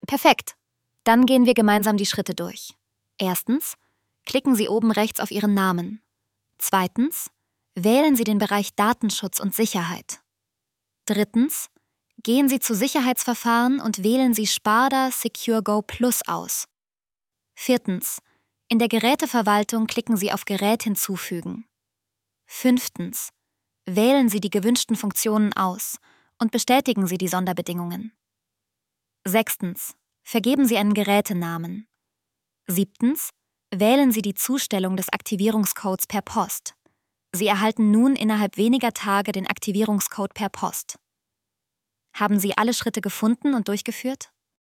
Perfekt. Dann gehen wir gemeinsam die Schritte durch. Erstens, klicken Sie oben rechts auf Ihren Namen. Zweitens, wählen Sie den Bereich Datenschutz und Sicherheit. Drittens, gehen Sie zu Sicherheitsverfahren und wählen Sie Sparda Secure Go Plus aus. Viertens, in der Geräteverwaltung klicken Sie auf Gerät hinzufügen. Fünftens, wählen Sie die gewünschten Funktionen aus und bestätigen Sie die Sonderbedingungen. Sechstens, vergeben Sie einen Gerätenamen. Siebtens, wählen Sie die Zustellung des Aktivierungscodes per Post. Sie erhalten nun innerhalb weniger Tage den Aktivierungscode per Post. Haben Sie alle Schritte gefunden und durchgeführt?